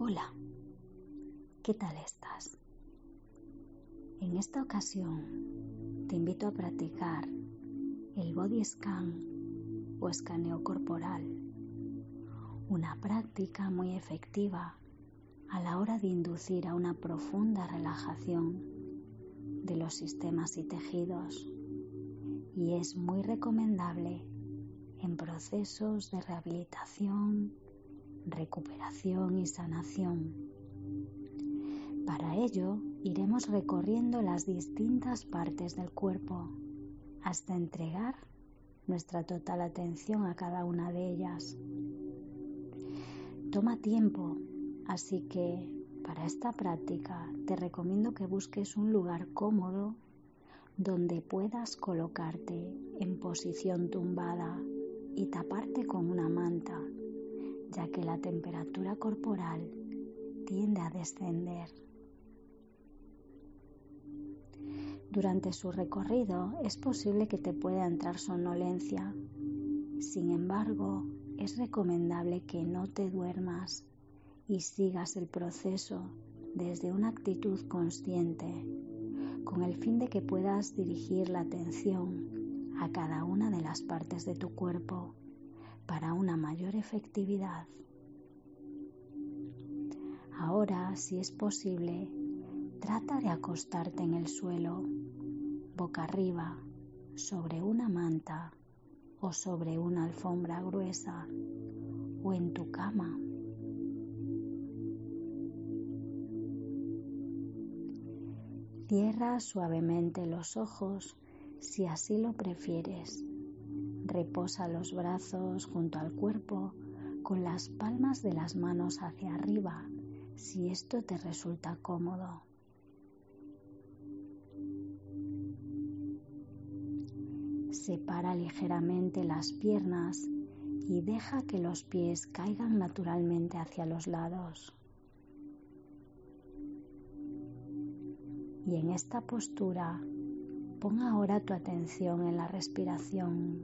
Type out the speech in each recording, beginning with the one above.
Hola, ¿qué tal estás? En esta ocasión te invito a practicar el Body Scan o escaneo corporal, una práctica muy efectiva a la hora de inducir a una profunda relajación de los sistemas y tejidos, y es muy recomendable en procesos de rehabilitación, recuperación y sanación. Para ello, iremos recorriendo las distintas partes del cuerpo hasta entregar nuestra total atención a cada una de ellas. Toma tiempo, así que para esta práctica te recomiendo que busques un lugar cómodo donde puedas colocarte en posición tumbada y taparte con una manta, ya que la temperatura corporal tiende a descender. Durante su recorrido es posible que te pueda entrar somnolencia. Sin embargo, es recomendable que no te duermas y sigas el proceso desde una actitud consciente, con el fin de que puedas dirigir la atención a cada una de las partes de tu cuerpo para una mayor efectividad. Ahora, si es posible, trata de acostarte en el suelo, boca arriba, sobre una manta o sobre una alfombra gruesa o en tu cama. Cierra suavemente los ojos si así lo prefieres. Reposa los brazos junto al cuerpo con las palmas de las manos hacia arriba, si esto te resulta cómodo. Separa ligeramente las piernas y deja que los pies caigan naturalmente hacia los lados. Y en esta postura, pon ahora tu atención en la respiración,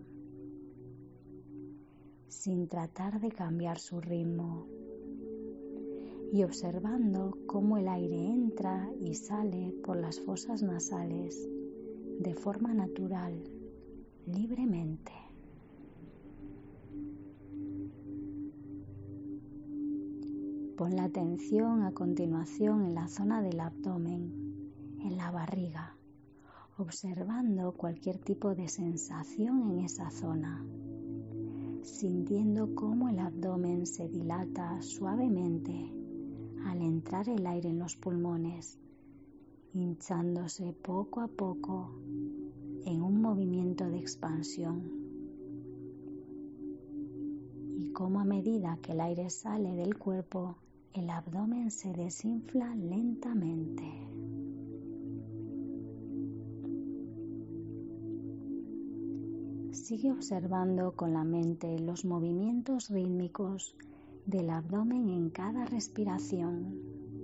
sin tratar de cambiar su ritmo, y observando cómo el aire entra y sale por las fosas nasales de forma natural, libremente. Pon la atención a continuación en la zona del abdomen, en la barriga, observando cualquier tipo de sensación en esa zona, sintiendo cómo el abdomen se dilata suavemente al entrar el aire en los pulmones, hinchándose poco a poco en un movimiento de expansión, y cómo a medida que el aire sale del cuerpo, el abdomen se desinfla lentamente. Sigue observando con la mente los movimientos rítmicos del abdomen en cada respiración.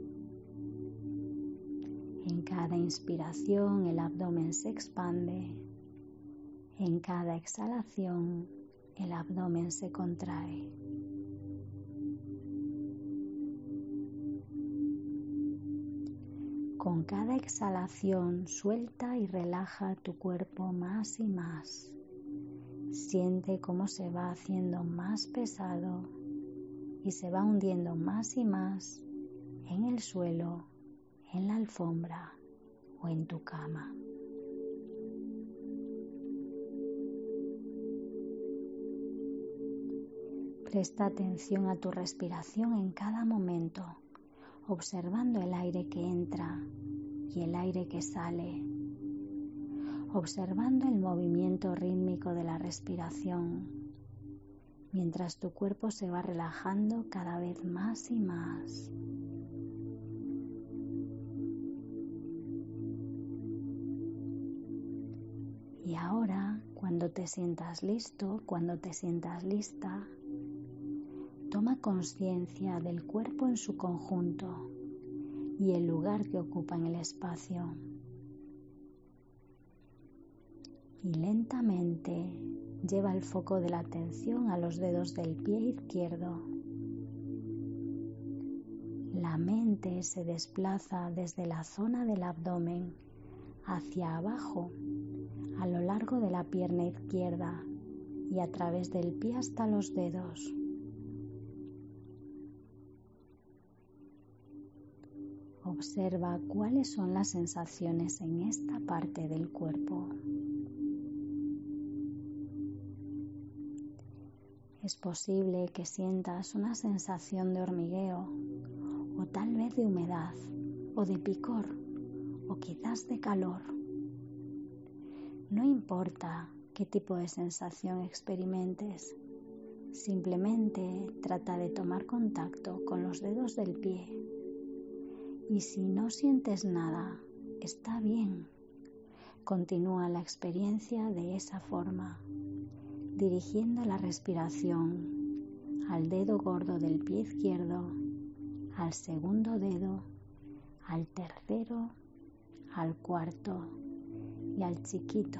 En cada inspiración el abdomen se expande. En cada exhalación el abdomen se contrae. Con cada exhalación suelta y relaja tu cuerpo más y más. Siente cómo se va haciendo más pesado y se va hundiendo más y más en el suelo, en la alfombra o en tu cama. Presta atención a tu respiración en cada momento, observando el aire que entra y el aire que sale, observando el movimiento rítmico de la respiración, mientras tu cuerpo se va relajando cada vez más y más. Y ahora, cuando te sientas listo, cuando te sientas lista, toma conciencia del cuerpo en su conjunto y el lugar que ocupa en el espacio. Y lentamente lleva el foco de la atención a los dedos del pie izquierdo. La mente se desplaza desde la zona del abdomen hacia abajo, a lo largo de la pierna izquierda y a través del pie hasta los dedos. Observa cuáles son las sensaciones en esta parte del cuerpo. Es posible que sientas una sensación de hormigueo o tal vez de humedad o de picor o quizás de calor. No importa qué tipo de sensación experimentes, simplemente trata de tomar contacto con los dedos del pie. Y si no sientes nada, está bien. Continúa la experiencia de esa forma, dirigiendo la respiración al dedo gordo del pie izquierdo, al segundo dedo, al tercero, al cuarto y al chiquito.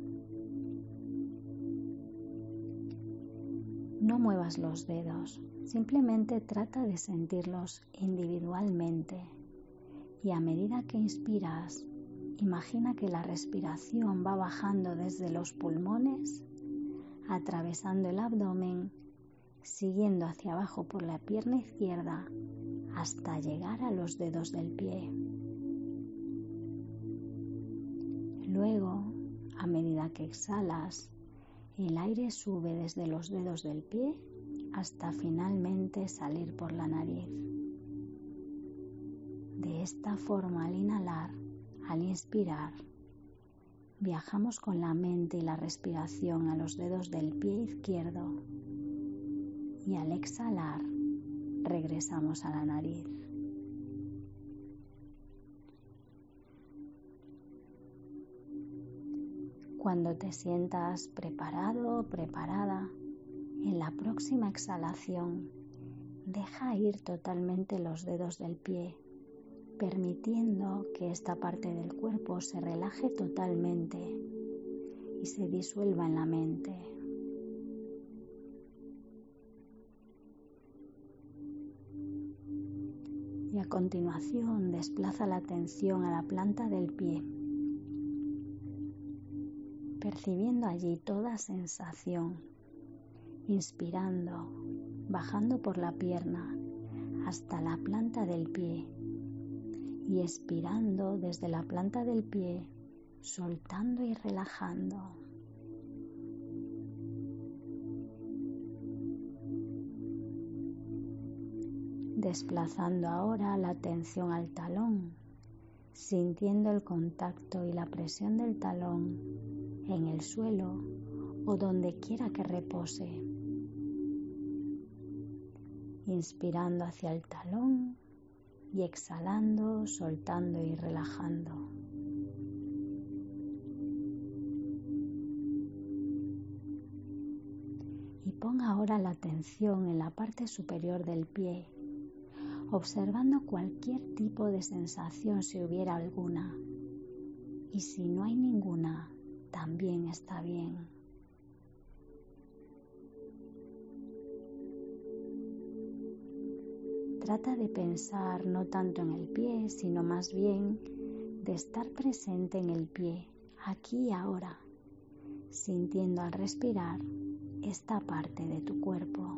No muevas los dedos, simplemente trata de sentirlos individualmente. Y a medida que inspiras, imagina que la respiración va bajando desde los pulmones, atravesando el abdomen, siguiendo hacia abajo por la pierna izquierda hasta llegar a los dedos del pie. Luego, a medida que exhalas, el aire sube desde los dedos del pie hasta finalmente salir por la nariz. De esta forma, al inhalar, al inspirar, viajamos con la mente y la respiración a los dedos del pie izquierdo y al exhalar, regresamos a la nariz. Cuando te sientas preparado o preparada, en la próxima exhalación, deja ir totalmente los dedos del pie, permitiendo que esta parte del cuerpo se relaje totalmente y se disuelva en la mente. Y a continuación desplaza la atención a la planta del pie, percibiendo allí toda sensación, inspirando, bajando por la pierna hasta la planta del pie y expirando desde la planta del pie, soltando y relajando. Desplazando ahora la atención al talón, sintiendo el contacto y la presión del talón en el suelo o donde quiera que repose. Inspirando hacia el talón y exhalando, soltando y relajando. Y pon ahora la atención en la parte superior del pie, observando cualquier tipo de sensación si hubiera alguna. Y si no hay ninguna, también está bien. Trata de pensar no tanto en el pie, sino más bien de estar presente en el pie, aquí y ahora, sintiendo al respirar esta parte de tu cuerpo.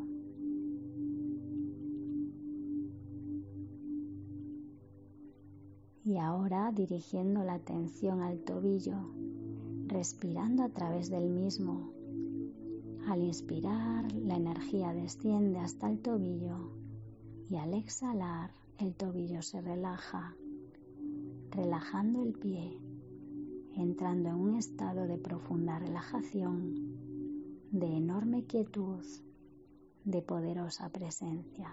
Y ahora dirigiendo la atención al tobillo, respirando a través del mismo. Al inspirar, la energía desciende hasta el tobillo y al exhalar, el tobillo se relaja, relajando el pie, entrando en un estado de profunda relajación, de enorme quietud, de poderosa presencia.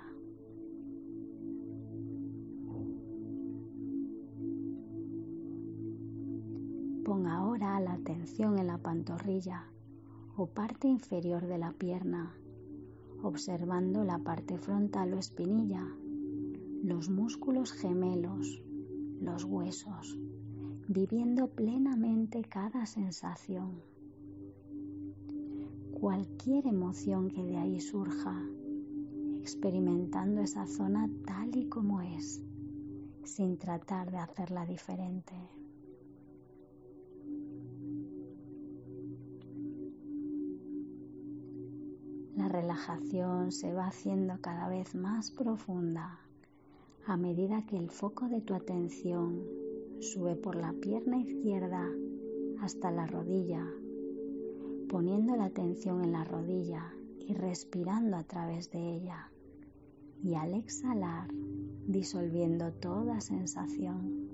Pon ahora la atención en la pantorrilla o parte inferior de la pierna, observando la parte frontal o espinilla, los músculos gemelos, los huesos, viviendo plenamente cada sensación. Cualquier emoción que de ahí surja, experimentando esa zona tal y como es, sin tratar de hacerla diferente. La relajación se va haciendo cada vez más profunda a medida que el foco de tu atención sube por la pierna izquierda hasta la rodilla, poniendo la atención en la rodilla y respirando a través de ella, y al exhalar disolviendo toda sensación.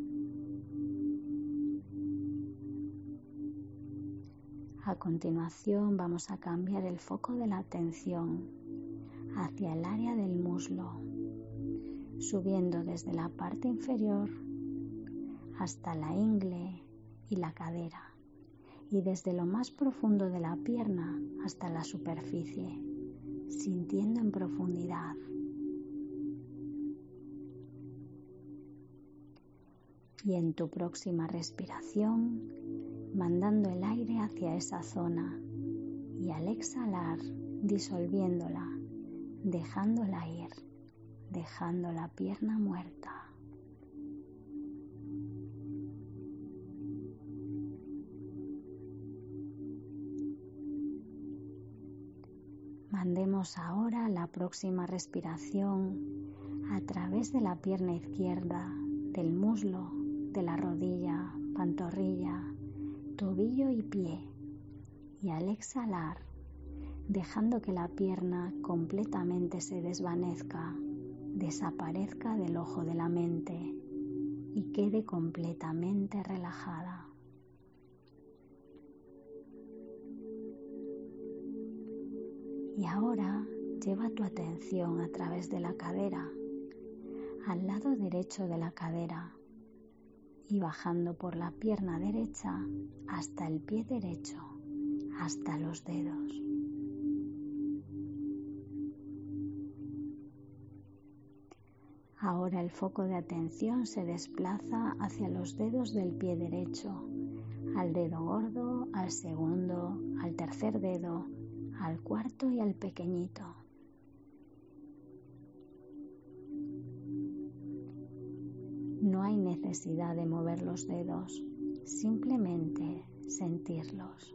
A continuación vamos a cambiar el foco de la atención hacia el área del muslo, subiendo desde la parte inferior hasta la ingle y la cadera, y desde lo más profundo de la pierna hasta la superficie, sintiendo en profundidad. Y en tu próxima respiración, mandando el aire hacia esa zona y al exhalar disolviéndola, dejándola ir, dejando la pierna muerta. Mandemos ahora la próxima respiración a través de la pierna izquierda, del muslo, de la rodilla, pantorrilla, tobillo y pie, y al exhalar, dejando que la pierna completamente se desvanezca, desaparezca del ojo de la mente y quede completamente relajada. Y ahora lleva tu atención a través de la cadera, al lado derecho de la cadera, y bajando por la pierna derecha hasta el pie derecho, hasta los dedos. Ahora el foco de atención se desplaza hacia los dedos del pie derecho, al dedo gordo, al segundo, al tercer dedo, al cuarto y al pequeñito. No hay necesidad de mover los dedos, simplemente sentirlos.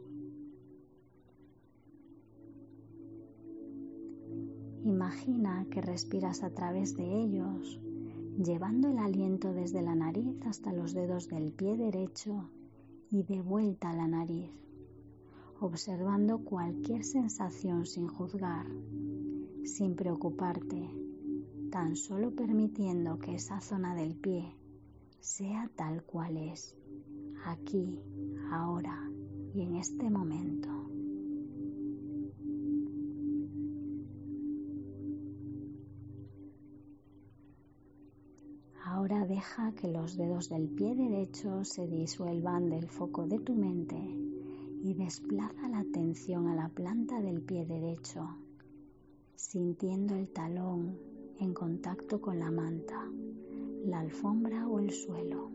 Imagina que respiras a través de ellos, llevando el aliento desde la nariz hasta los dedos del pie derecho y de vuelta a la nariz, observando cualquier sensación sin juzgar, sin preocuparte, tan solo permitiendo que esa zona del pie sea tal cual es, aquí, ahora y en este momento. Ahora deja que los dedos del pie derecho se disuelvan del foco de tu mente y desplaza la atención a la planta del pie derecho, sintiendo el talón en contacto con la manta, la alfombra o el suelo.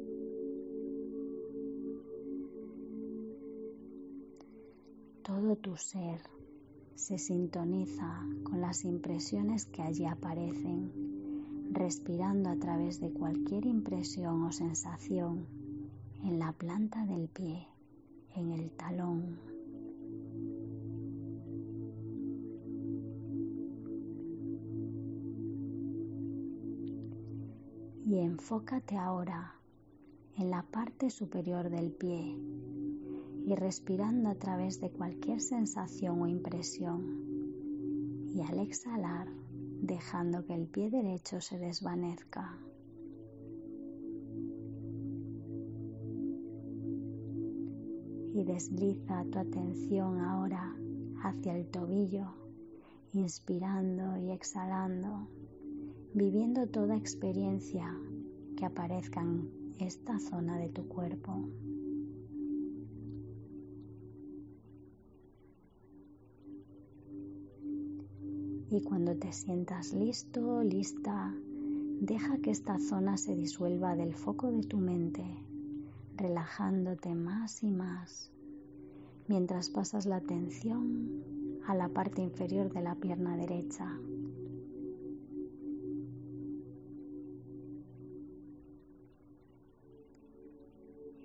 Todo tu ser se sintoniza con las impresiones que allí aparecen, respirando a través de cualquier impresión o sensación en la planta del pie, en el talón. Y enfócate ahora en la parte superior del pie y respirando a través de cualquier sensación o impresión. Y al exhalar, dejando que el pie derecho se desvanezca. Y desliza tu atención ahora hacia el tobillo, inspirando y exhalando, viviendo toda experiencia que aparezca en esta zona de tu cuerpo. Y cuando te sientas listo, lista, deja que esta zona se disuelva del foco de tu mente, relajándote más y más, mientras pasas la atención a la parte inferior de la pierna derecha,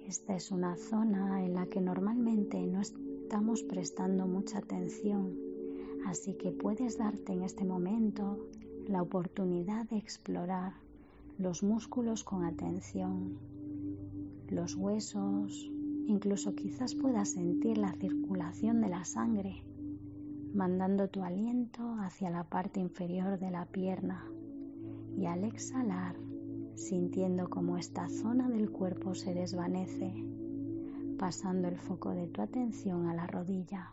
Esta es una zona en la que normalmente no estamos prestando mucha atención, así que puedes darte en este momento la oportunidad de explorar los músculos con atención, los huesos, incluso quizás puedas sentir la circulación de la sangre, mandando tu aliento hacia la parte inferior de la pierna y al exhalar, sintiendo cómo esta zona del cuerpo se desvanece, pasando el foco de tu atención a la rodilla.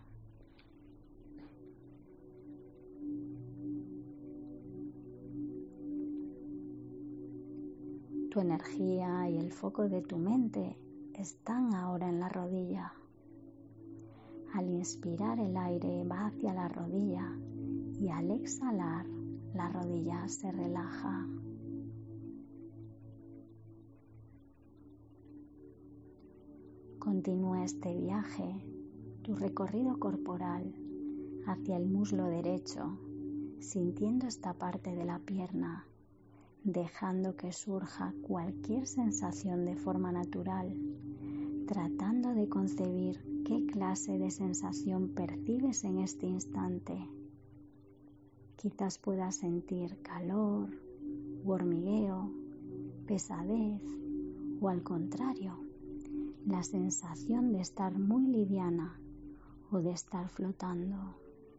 Tu energía y el foco de tu mente están ahora en la rodilla. Al inspirar el aire va hacia la rodilla y al exhalar la rodilla se relaja. Continúa este viaje, tu recorrido corporal hacia el muslo derecho, sintiendo esta parte de la pierna, dejando que surja cualquier sensación de forma natural, tratando de concebir qué clase de sensación percibes en este instante. Quizás puedas sentir calor, u hormigueo, pesadez o al contrario, la sensación de estar muy liviana o de estar flotando.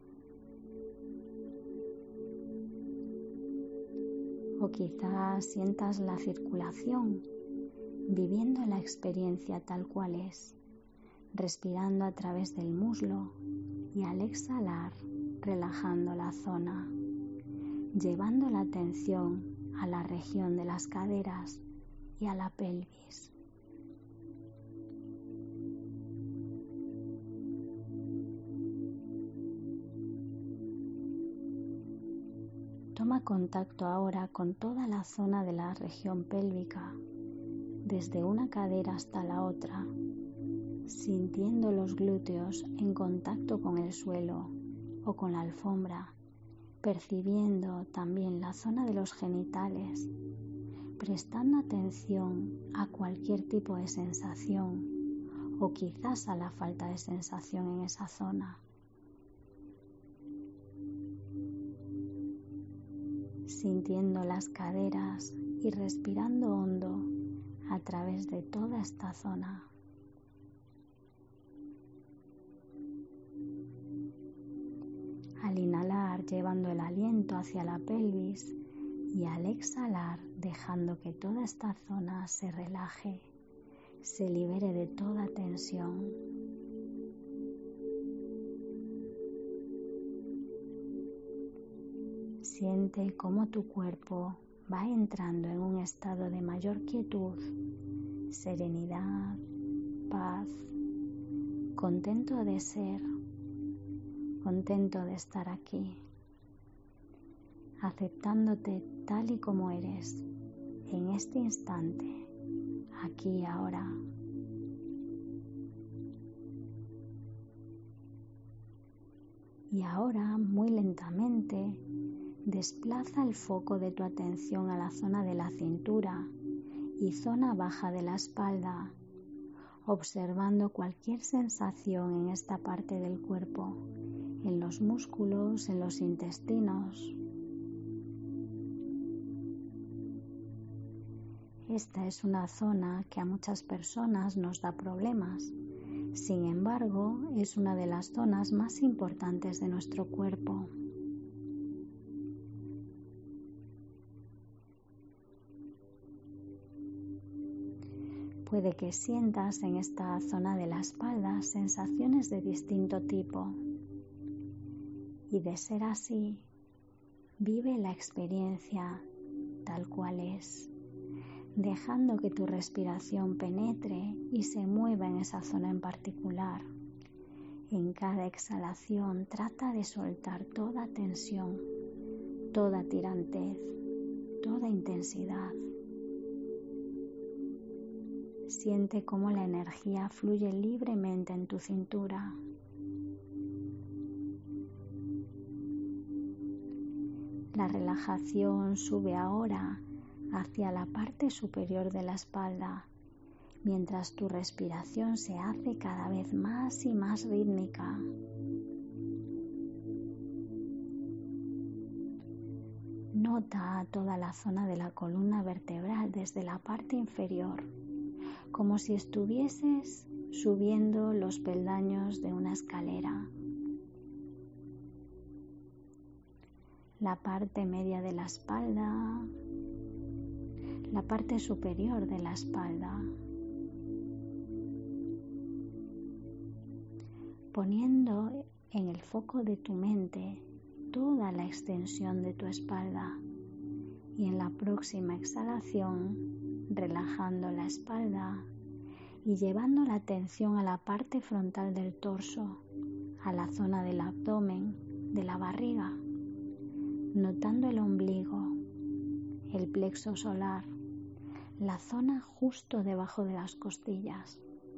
O quizás sientas la circulación, viviendo la experiencia tal cual es, respirando a través del muslo y al exhalar, relajando la zona, llevando la atención a la región de las caderas y a la pelvis. Toma contacto ahora con toda la zona de la región pélvica, desde una cadera hasta la otra, sintiendo los glúteos en contacto con el suelo o con la alfombra, percibiendo también la zona de los genitales, prestando atención a cualquier tipo de sensación o quizás a la falta de sensación en esa zona. Sintiendo las caderas y respirando hondo a través de toda esta zona. Al inhalar, llevando el aliento hacia la pelvis y al exhalar, dejando que toda esta zona se relaje, se libere de toda tensión. Siente cómo tu cuerpo va entrando en un estado de mayor quietud, serenidad, paz, contento de ser, contento de estar aquí, aceptándote tal y como eres, en este instante, aquí y ahora. Y ahora, muy lentamente, desplaza el foco de tu atención a la zona de la cintura y zona baja de la espalda, observando cualquier sensación en esta parte del cuerpo, en los músculos, en los intestinos. Esta es una zona que a muchas personas nos da problemas. Sin embargo, es una de las zonas más importantes de nuestro cuerpo. Puede que sientas en esta zona de la espalda sensaciones de distinto tipo. Y de ser así, vive la experiencia tal cual es, dejando que tu respiración penetre y se mueva en esa zona en particular. En cada exhalación trata de soltar toda tensión, toda tirantez, toda intensidad. Siente cómo la energía fluye libremente en tu cintura. La relajación sube ahora hacia la parte superior de la espalda mientras tu respiración se hace cada vez más y más rítmica. Nota toda la zona de la columna vertebral desde la parte inferior, como si estuvieses subiendo los peldaños de una escalera. La parte media de la espalda, la parte superior de la espalda, poniendo en el foco de tu mente toda la extensión de tu espalda y en la próxima exhalación relajando la espalda y llevando la atención a la parte frontal del torso, a la zona del abdomen, de la barriga, notando el ombligo, el plexo solar, la zona justo debajo de las costillas.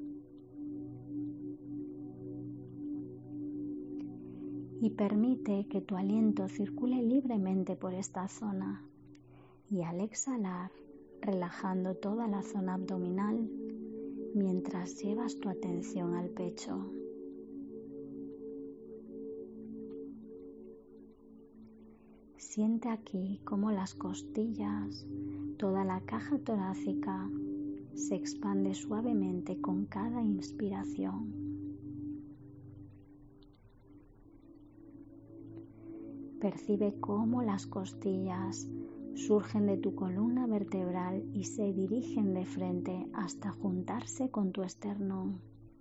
Y permite que tu aliento circule libremente por esta zona y al exhalar, relajando toda la zona abdominal mientras llevas tu atención al pecho. Siente aquí cómo las costillas, toda la caja torácica se expande suavemente con cada inspiración. Percibe cómo las costillas surgen de tu columna vertebral y se dirigen de frente hasta juntarse con tu esternón.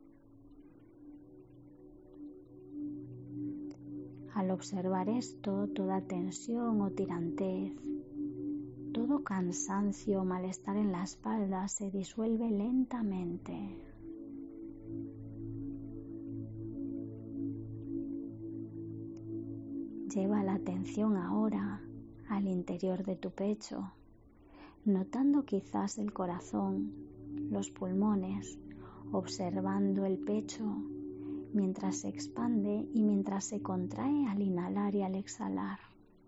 Al observar esto, toda tensión o tirantez, todo cansancio o malestar en la espalda se disuelve lentamente. Lleva la atención ahora al interior de tu pecho, notando quizás el corazón, los pulmones, observando el pecho mientras se expande y mientras se contrae al inhalar y al exhalar.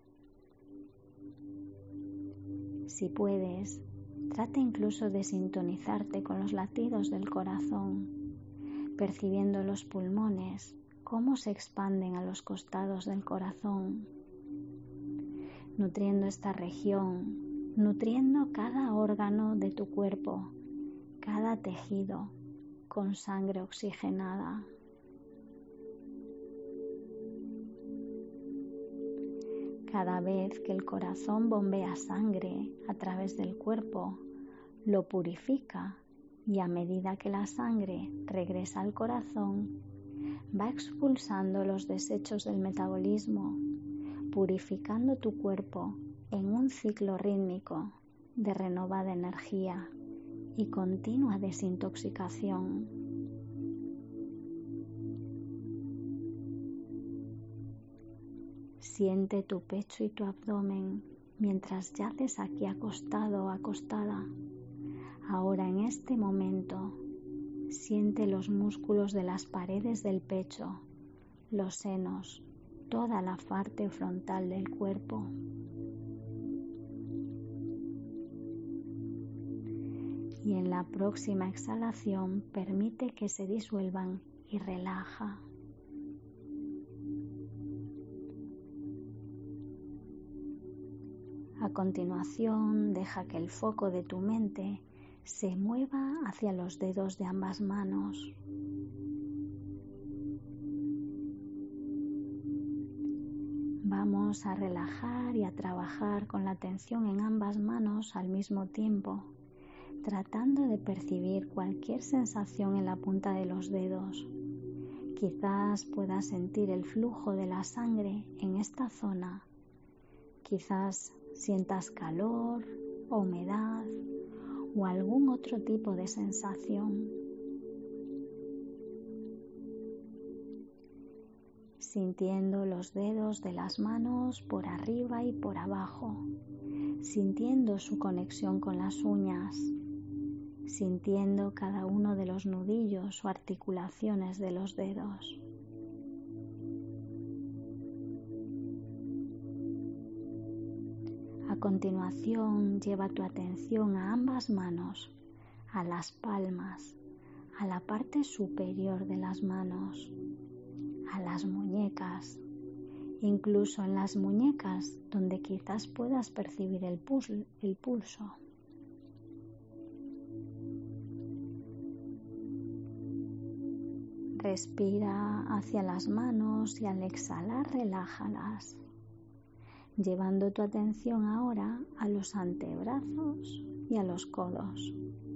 Si puedes, trata incluso de sintonizarte con los latidos del corazón, percibiendo los pulmones, cómo se expanden a los costados del corazón, nutriendo esta región, nutriendo cada órgano de tu cuerpo, cada tejido con sangre oxigenada. Cada vez que el corazón bombea sangre a través del cuerpo, lo purifica y a medida que la sangre regresa al corazón, va expulsando los desechos del metabolismo, purificando tu cuerpo en un ciclo rítmico de renovada energía y continua desintoxicación. Siente tu pecho y tu abdomen mientras yaces aquí acostado o acostada. Ahora en este momento, siente los músculos de las paredes del pecho, los senos, toda la parte frontal del cuerpo. Y en la próxima exhalación permite que se disuelvan y relaja. A continuación, deja que el foco de tu mente se mueva hacia los dedos de ambas manos. Vamos a relajar y a trabajar con la atención en ambas manos al mismo tiempo, tratando de percibir cualquier sensación en la punta de los dedos. Quizás puedas sentir el flujo de la sangre en esta zona. Quizás sientas calor o humedad o algún otro tipo de sensación. Sintiendo los dedos de las manos por arriba y por abajo, sintiendo su conexión con las uñas, sintiendo cada uno de los nudillos o articulaciones de los dedos. A continuación, lleva tu atención a ambas manos, a las palmas, a la parte superior de las manos, a las muñecas, incluso en las muñecas donde quizás puedas percibir el pulso. Respira hacia las manos y al exhalar relájalas, llevando tu atención ahora a los antebrazos y a los codos,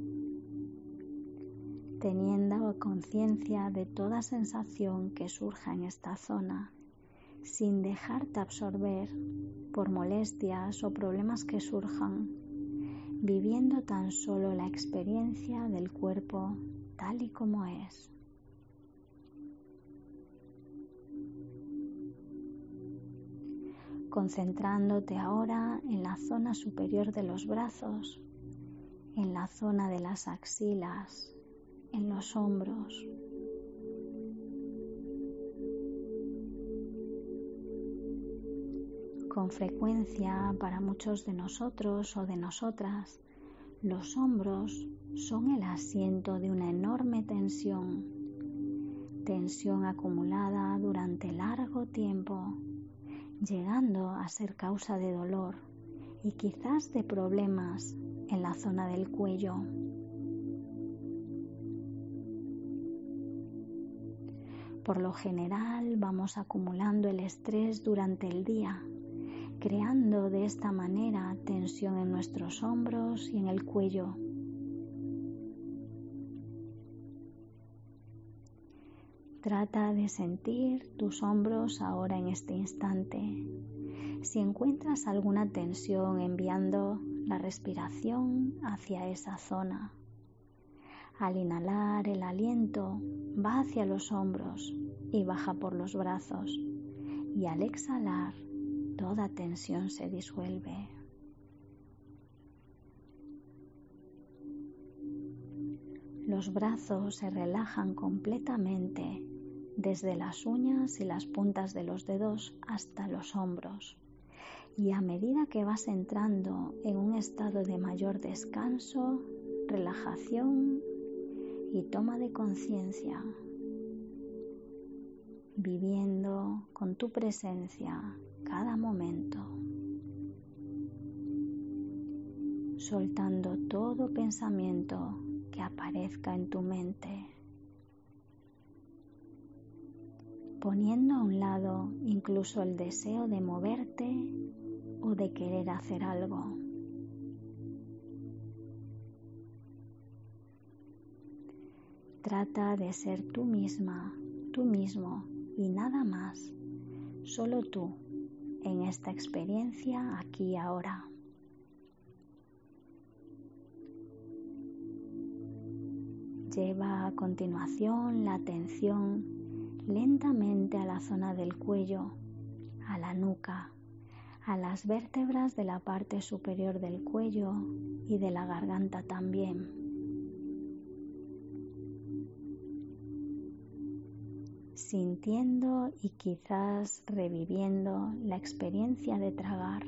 teniendo conciencia de toda sensación que surja en esta zona, sin dejarte absorber por molestias o problemas que surjan, viviendo tan solo la experiencia del cuerpo tal y como es. Concentrándote ahora en la zona superior de los brazos, en la zona de las axilas, en los hombros. Con frecuencia, para muchos de nosotros o de nosotras, los hombros son el asiento de una enorme tensión acumulada durante largo tiempo, llegando a ser causa de dolor y quizás de problemas en la zona del cuello. Por lo general vamos acumulando el estrés durante el día, creando de esta manera tensión en nuestros hombros y en el cuello. Trata de sentir tus hombros ahora en este instante. Si encuentras alguna tensión, enviando la respiración hacia esa zona. Al inhalar, el aliento va hacia los hombros y baja por los brazos. Y al exhalar, toda tensión se disuelve. Los brazos se relajan completamente desde las uñas y las puntas de los dedos hasta los hombros. Y a medida que vas entrando en un estado de mayor descanso, relajación y toma de conciencia, viviendo con tu presencia cada momento, soltando todo pensamiento que aparezca en tu mente, poniendo a un lado incluso el deseo de moverte o de querer hacer algo. Trata de ser tú misma, tú mismo y nada más, solo tú en esta experiencia aquí y ahora. Lleva a continuación la atención lentamente a la zona del cuello, a la nuca, a las vértebras de la parte superior del cuello y de la garganta también. Sintiendo y quizás reviviendo la experiencia de tragar.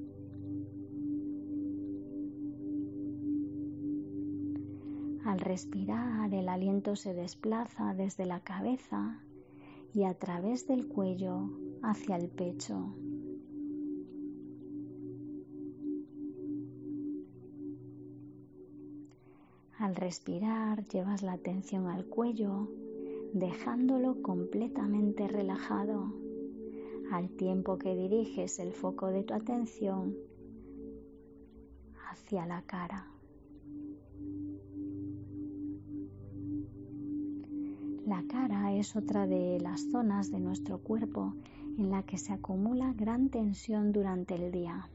Al respirar, el aliento se desplaza desde la cabeza y a través del cuello hacia el pecho. Al respirar, llevas la atención al cuello, dejándolo completamente relajado, al tiempo que diriges el foco de tu atención hacia la cara. La cara es otra de las zonas de nuestro cuerpo en la que se acumula gran tensión durante el día.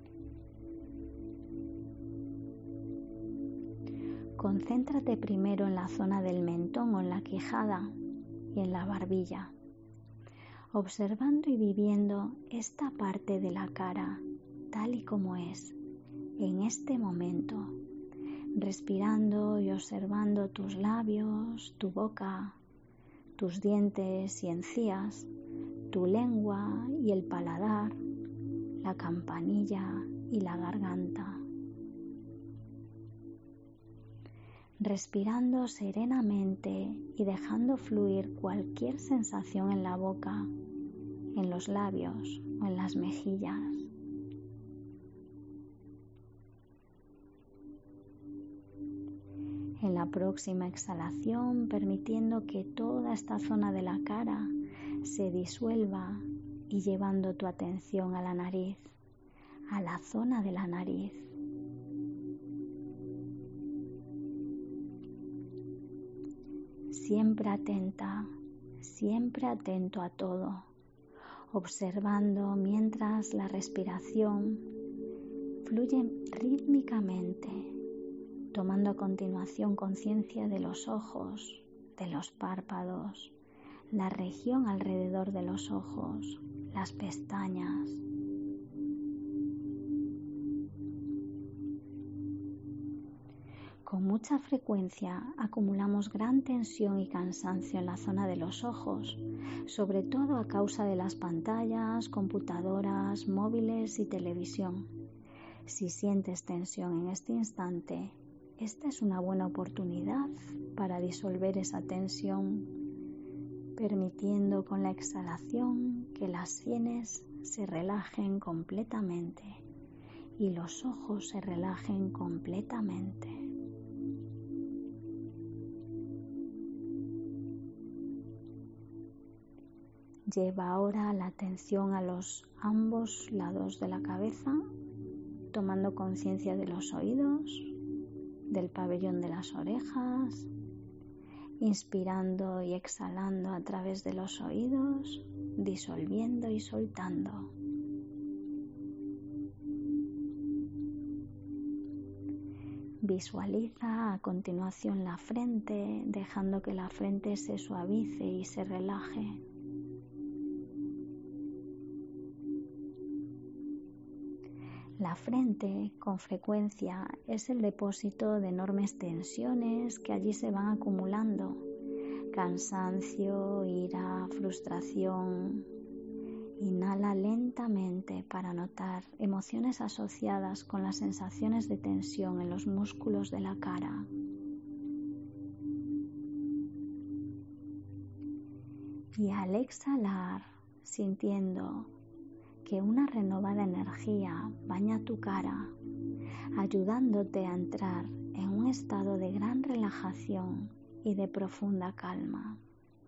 Concéntrate primero en la zona del mentón o en la quijada y en la barbilla, observando y viviendo esta parte de la cara tal y como es en este momento, respirando y observando tus labios, tu boca, tus dientes y encías, tu lengua y el paladar, la campanilla y la garganta. respirando serenamente y dejando fluir cualquier sensación en la boca, en los labios o en las mejillas. En la próxima exhalación, permitiendo que toda esta zona de la cara se disuelva y llevando tu atención a la nariz, a la zona de la nariz. Siempre atenta, siempre atento a todo, observando mientras la respiración fluye rítmicamente, tomando a continuación conciencia de los ojos, de los párpados, la región alrededor de los ojos, las pestañas. Con mucha frecuencia acumulamos gran tensión y cansancio en la zona de los ojos, sobre todo a causa de las pantallas, computadoras, móviles y televisión. Si sientes tensión en este instante, esta es una buena oportunidad para disolver esa tensión, permitiendo con la exhalación que las sienes se relajen completamente y los ojos se relajen completamente. Lleva ahora la atención a ambos lados de la cabeza, tomando conciencia de los oídos, del pabellón de las orejas, inspirando y exhalando a través de los oídos, disolviendo y soltando. Visualiza a continuación la frente, dejando que la frente se suavice y se relaje. La frente, con frecuencia, es el depósito de enormes tensiones que allí se van acumulando. Cansancio, ira, frustración. Inhala lentamente para notar emociones asociadas con las sensaciones de tensión en los músculos de la cara. Y al exhalar, sintiendo que una renovada energía baña tu cara, ayudándote a entrar en un estado de gran relajación y de profunda calma.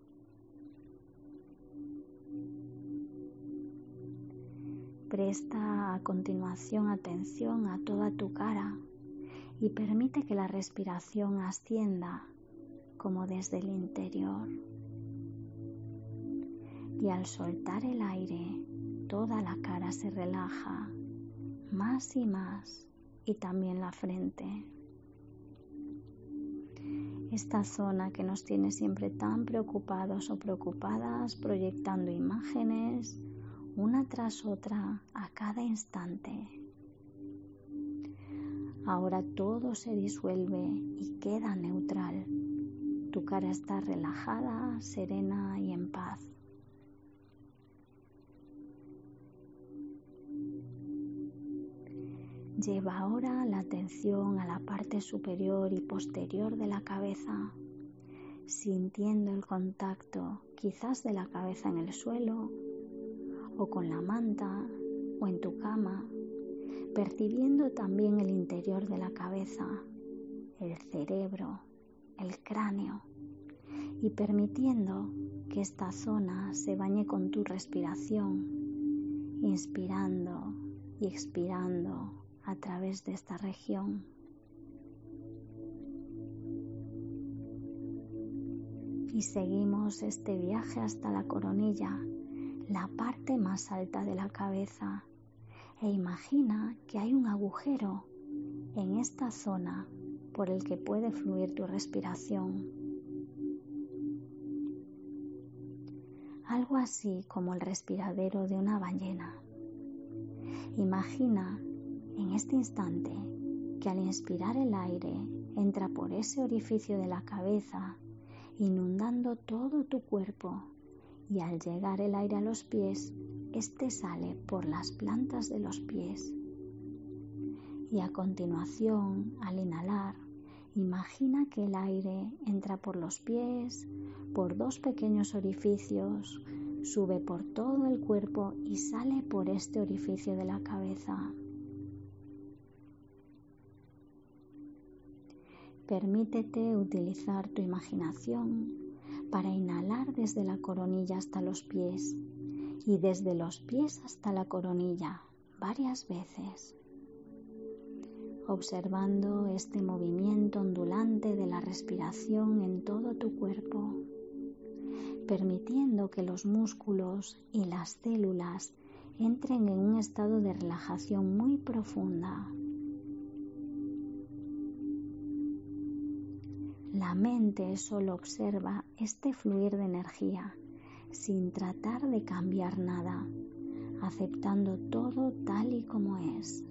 Presta a continuación atención a toda tu cara y permite que la respiración ascienda como desde el interior. Y al soltar el aire, toda la cara se relaja más y más, y también la frente. Esta zona que nos tiene siempre tan preocupados o preocupadas, proyectando imágenes una tras otra a cada instante. Ahora todo se disuelve y queda neutral. Tu cara está relajada, serena y en paz. Lleva ahora la atención a la parte superior y posterior de la cabeza, sintiendo el contacto quizás de la cabeza en el suelo o con la manta o en tu cama, percibiendo también el interior de la cabeza, el cerebro, el cráneo y permitiendo que esta zona se bañe con tu respiración, inspirando y expirando a través de esta región. Y seguimos este viaje hasta la coronilla, la parte más alta de la cabeza, e imagina que hay un agujero en esta zona por el que puede fluir tu respiración. Algo así como el respiradero de una ballena. Imagina en este instante que al inspirar el aire entra por ese orificio de la cabeza, inundando todo tu cuerpo, y al llegar el aire a los pies, este sale por las plantas de los pies. Y a continuación, al inhalar, Imagina que el aire entra por los pies, por 2 pequeños orificios, sube por todo el cuerpo y sale por este orificio de la cabeza. Permítete utilizar tu imaginación para inhalar desde la coronilla hasta los pies y desde los pies hasta la coronilla varias veces, observando este movimiento ondulante de la respiración en todo tu cuerpo, permitiendo que los músculos y las células entren en un estado de relajación muy profunda. La mente solo observa este fluir de energía sin tratar de cambiar nada, aceptando todo tal y como es.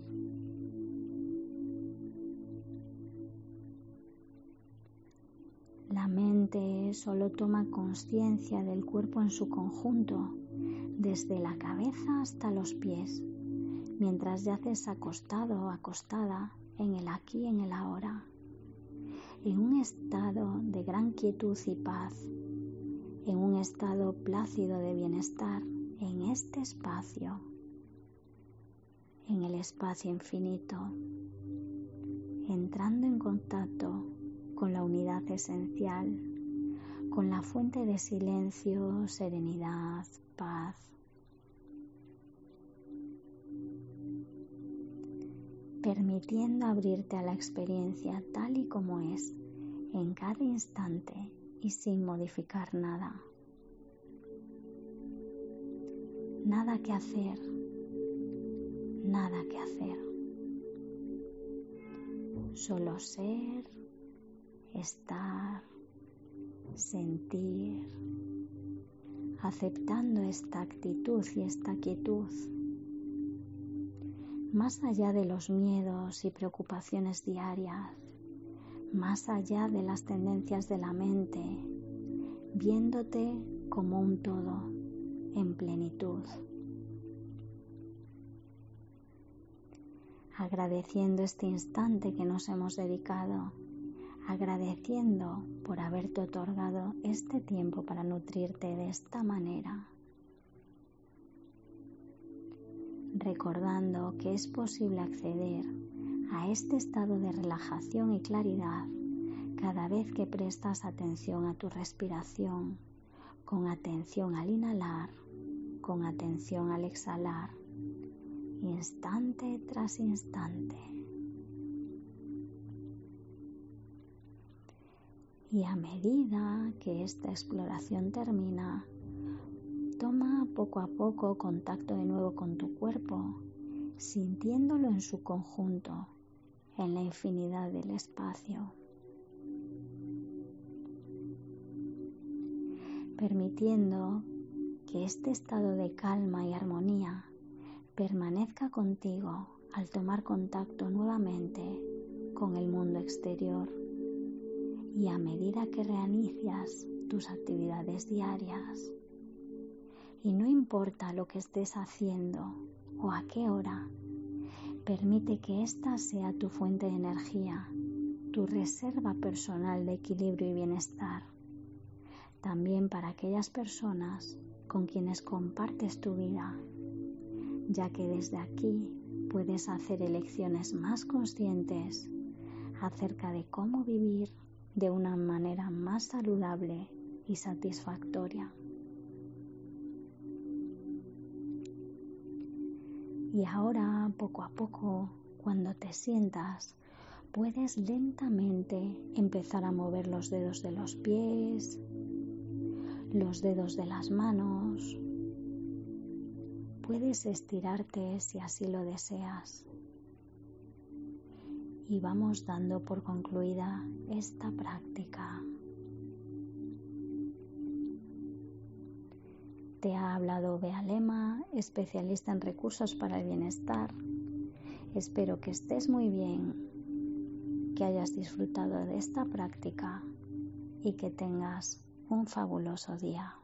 La mente solo toma conciencia del cuerpo en su conjunto, desde la cabeza hasta los pies, mientras yaces acostado o acostada en el aquí y en el ahora, en un estado de gran quietud y paz, en un estado plácido de bienestar en este espacio, en el espacio infinito, entrando en contacto con la unidad esencial, con la fuente de silencio, serenidad, paz. Permitiendo abrirte a la experiencia tal y como es, en cada instante y sin modificar nada. Nada que hacer, nada que hacer. Solo ser, estar, sentir, aceptando esta actitud y esta quietud. Más allá de los miedos y preocupaciones diarias, más allá de las tendencias de la mente, viéndote como un todo, en plenitud. Agradeciendo este instante que nos hemos dedicado, agradeciendo por haberte otorgado este tiempo para nutrirte de esta manera. Recordando que es posible acceder a este estado de relajación y claridad cada vez que prestas atención a tu respiración, con atención al inhalar, con atención al exhalar, instante tras instante. Y a medida que esta exploración termina, toma poco a poco contacto de nuevo con tu cuerpo, sintiéndolo en su conjunto, en la infinidad del espacio. Permitiendo que este estado de calma y armonía permanezca contigo al tomar contacto nuevamente con el mundo exterior y a medida que reinicias tus actividades diarias. Y no importa lo que estés haciendo o a qué hora, permite que esta sea tu fuente de energía, tu reserva personal de equilibrio y bienestar. También para aquellas personas con quienes compartes tu vida, ya que desde aquí puedes hacer elecciones más conscientes acerca de cómo vivir de una manera más saludable y satisfactoria. Y ahora, poco a poco, cuando te sientas, puedes lentamente empezar a mover los dedos de los pies, los dedos de las manos. Puedes estirarte si así lo deseas. Y vamos dando por concluida esta práctica. Te ha hablado Bea Lema, especialista en recursos para el bienestar. Espero que estés muy bien, que hayas disfrutado de esta práctica y que tengas un fabuloso día.